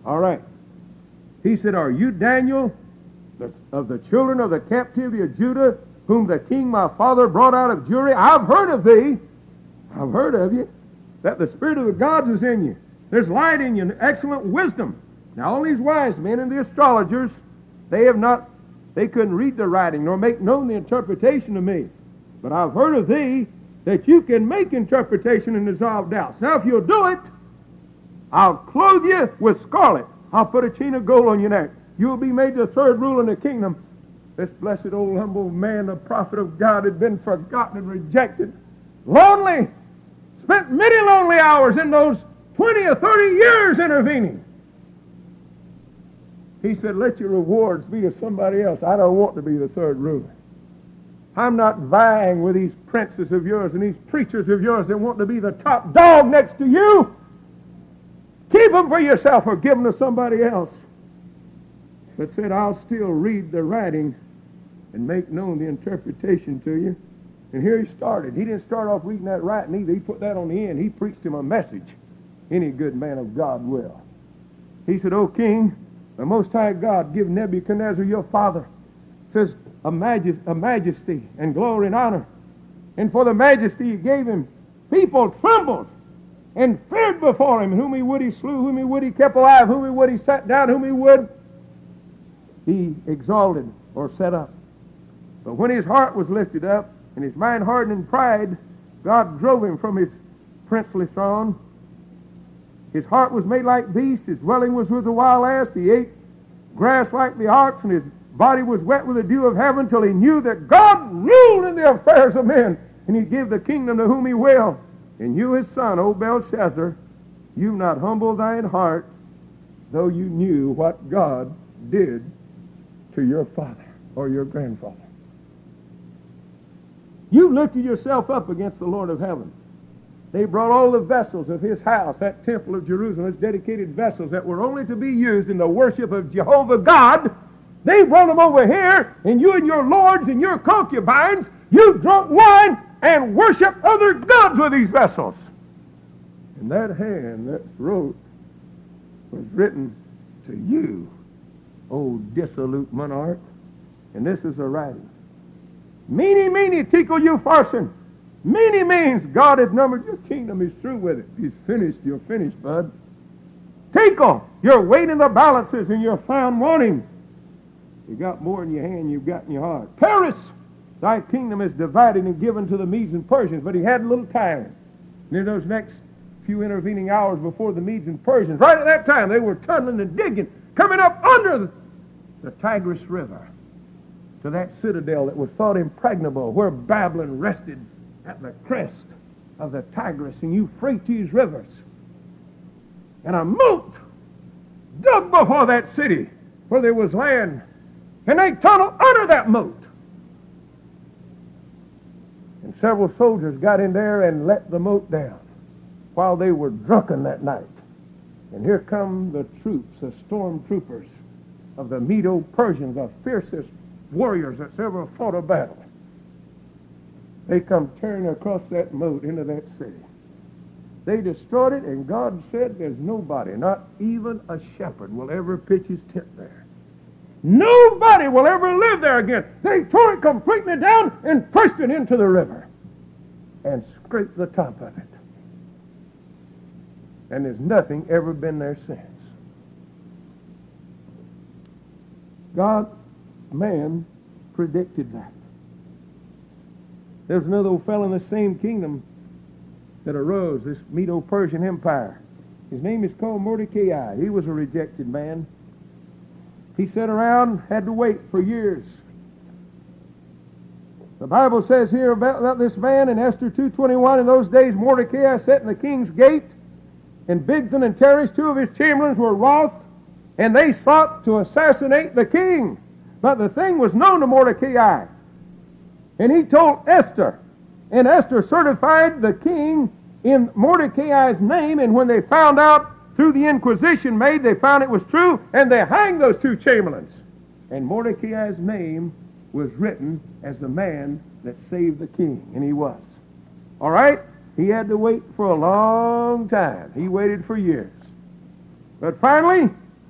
All right. He said, are you Daniel of the children of the captivity of Judah, whom the king my father brought out of Jewry? I've heard of thee. I've heard of you, that the spirit of the gods is in you. There's light in you and excellent wisdom. Now all these wise men and the astrologers, they couldn't read the writing nor make known the interpretation to me. But I've heard of thee that you can make interpretation and dissolve doubts. Now if you'll do it, I'll clothe you with scarlet. I'll put a chain of gold on your neck. You'll be made the third ruler in the kingdom. This blessed old humble man, the prophet of God, had been forgotten and rejected. Lonely. Spent many lonely hours in those 20 or 30 years intervening. He said, let your rewards be to somebody else. I don't want to be the third ruler. I'm not vying with these princes of yours and these preachers of yours that want to be the top dog next to you. Keep them for yourself or give them to somebody else. But said, I'll still read the writing and make known the interpretation to you. And here he started. He didn't start off reading that writing either. He put that on the end. He preached him a message. Any good man of God will. He said, O king, the Most High God give Nebuchadnezzar your father, says, a majesty and glory and honor. And for the majesty he gave him, people trembled and feared before him. And whom he would he slew, whom he would he kept alive, whom he would he set down, whom he would he exalted or set up. But when his heart was lifted up and his mind hardened in pride, God drove him from his princely throne. His heart was made like beast, his dwelling was with the wild ass, he ate grass like the ox, and his body was wet with the dew of heaven, till he knew that God ruled in the affairs of men, and he gave the kingdom to whom he will. And you, his son, O Belshazzar, you've not humbled thine heart, though you knew what God did to your father or your grandfather. You lifted yourself up against the Lord of heaven. They brought all the vessels of his house, that temple of Jerusalem, his dedicated vessels that were only to be used in the worship of Jehovah God. They brought them over here, and you and your lords and your concubines, you drunk wine and worship other gods with these vessels. And that hand that wrote was written to you, O dissolute monarch. And this is a writing. Meeny, meeny, tickle you farson. Meeny means God has numbered your kingdom. He's through with it. He's finished. You're finished, bud. Tickle. You're weighing the balances and you're found wanting. You got more in your hand you've got in your heart. Paris, thy kingdom is divided and given to the Medes and Persians. But he had a little time. And in those next few intervening hours before the Medes and Persians, right at that time, they were tunneling and digging, coming up under the Tigris River to that citadel that was thought impregnable, where Babylon rested at the crest of the Tigris and Euphrates rivers. And a moat dug before that city where there was land. And they tunneled under that moat. And several soldiers got in there and let the moat down while they were drunken that night. And here come the troops, the stormtroopers of the Medo-Persians, the fiercest warriors that's ever fought a battle. They come tearing across that moat into that city. They destroyed it, and God said there's nobody, not even a shepherd, will ever pitch his tent there. Nobody will ever live there again. They tore it completely down and pushed it into the river and scraped the top of it. And there's nothing ever been there since. God, man, predicted that. There's another old fellow in the same kingdom that arose, this Medo-Persian Empire. His name is called Mordecai. He was a rejected man. He sat around, had to wait for years. The Bible says here about this man in Esther 2:21, in those days Mordecai sat in the king's gate, and Bigthan and Teresh, two of his chamberlains, were wroth, and they sought to assassinate the king. But the thing was known to Mordecai. And he told Esther, and Esther certified the king in Mordecai's name, and when they found out through the inquisition made, they found it was true, and they hanged those two chamberlains. And Mordecai's name was written as the man that saved the king, and he was. All right? He had to wait for a long time. He waited for years. But finally,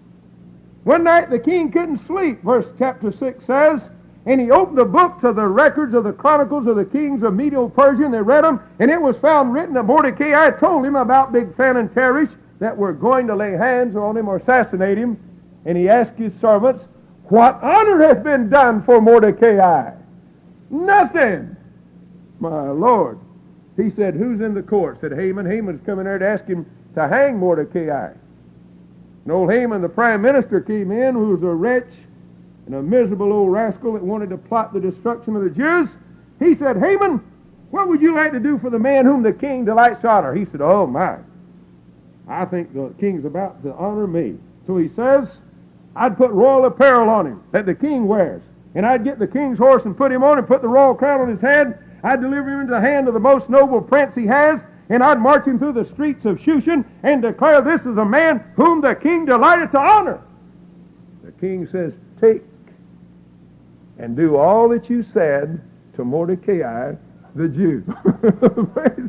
One night the king couldn't sleep, verse chapter 6 says, and he opened the books of the records of the chronicles of the kings of Medo Persia, and they read them, and it was found written that Mordecai told him about Bigthan and Teresh that were going to lay hands on him or assassinate him, and he asked his servants, what honor hath been done for Mordecai? Nothing, my Lord. He said, who's in the court? Said Haman. Haman's coming there to ask him to hang Mordecai. And old Haman, the prime minister, came in, who was a wretch and a miserable old rascal that wanted to plot the destruction of the Jews. He said, Haman, what would you like to do for the man whom the king delights to honor? He said, oh my, I think the king's about to honor me. So he says, I'd put royal apparel on him that the king wears. And I'd get the king's horse and put him on and put the royal crown on his head. I'd deliver him into the hand of the most noble prince he has. And I'd march him through the streets of Shushan and declare this is a man whom the king delighted to honor. The king says, take and do all that you said to Mordecai the Jew. Praise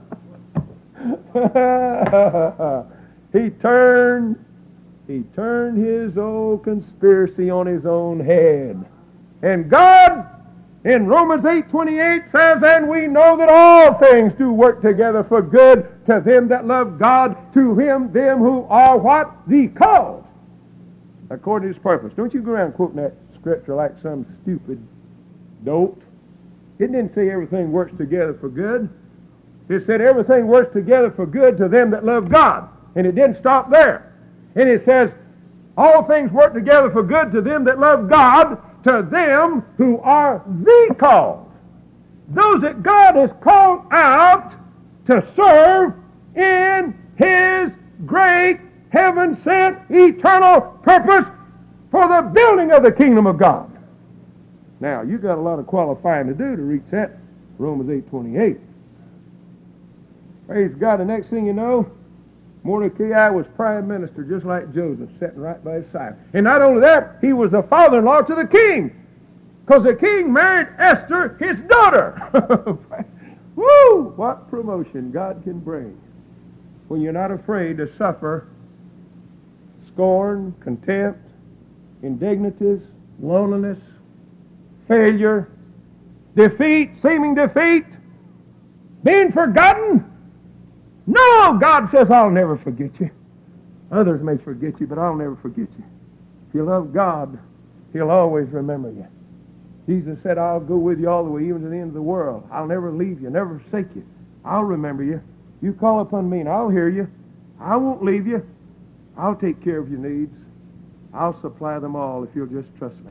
God. He turned his old conspiracy on his own head. And God, in Romans 8:28 says, and we know that all things do work together for good to them that love God, to them who are what? The called, according to his purpose. Don't you go around quoting that scripture like some stupid dolt. It didn't say everything works together for good. It said everything works together for good to them that love God. And it didn't stop there. And it says, all things work together for good to them that love God, to them who are the called. Those that God has called out to serve in His great heaven-sent eternal purpose for the building of the kingdom of God. Now, you've got a lot of qualifying to do to reach that Romans 8:28. Praise God. The next thing you know, Mordecai was prime minister just like Joseph, sitting right by his side. And not only that, he was the father-in-law to the king, because the king married Esther, his daughter. Woo! What promotion God can bring when you're not afraid to suffer scorn, contempt, indignities, loneliness, failure, defeat, seeming defeat, being forgotten. No, God says, I'll never forget you. Others may forget you, but I'll never forget you. If you love God, He'll always remember you. Jesus said, I'll go with you all the way, even to the end of the world. I'll never leave you, never forsake you. I'll remember you. You call upon me and I'll hear you. I won't leave you. I'll take care of your needs. I'll supply them all if you'll just trust me.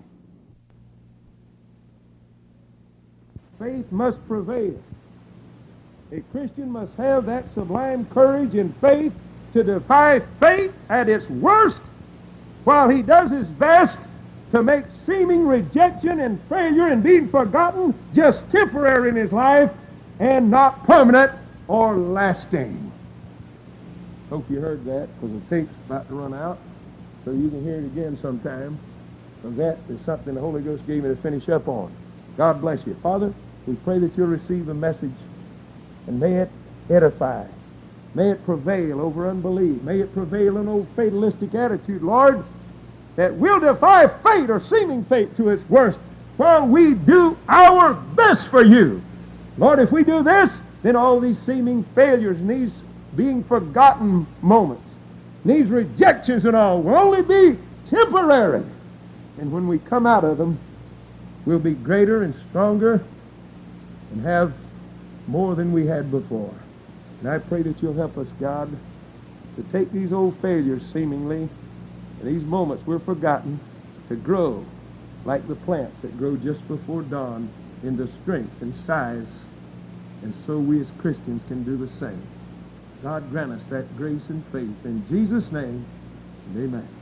Faith must prevail. A Christian must have that sublime courage and faith to defy fate at its worst, while he does his best to make seeming rejection and failure and being forgotten just temporary in his life and not permanent or lasting. Hope you heard that, because the tape's about to run out, so you can hear it again sometime, because that is something the Holy Ghost gave me to finish up on. God bless you. Father, we pray that you'll receive the message, and may it edify. May it prevail over unbelief. May it prevail in old fatalistic attitude, Lord, that we'll defy fate or seeming fate to its worst while we do our best for you. Lord, if we do this, then all these seeming failures and these being forgotten moments, these rejections and all, will only be temporary. And when we come out of them, we'll be greater and stronger and have more than we had before. And I pray that you'll help us, God, to take these old failures seemingly, and these moments we're forgotten, to grow like the plants that grow just before dawn into strength and size. And so we as Christians can do the same. God grant us that grace and faith. In Jesus' name, amen.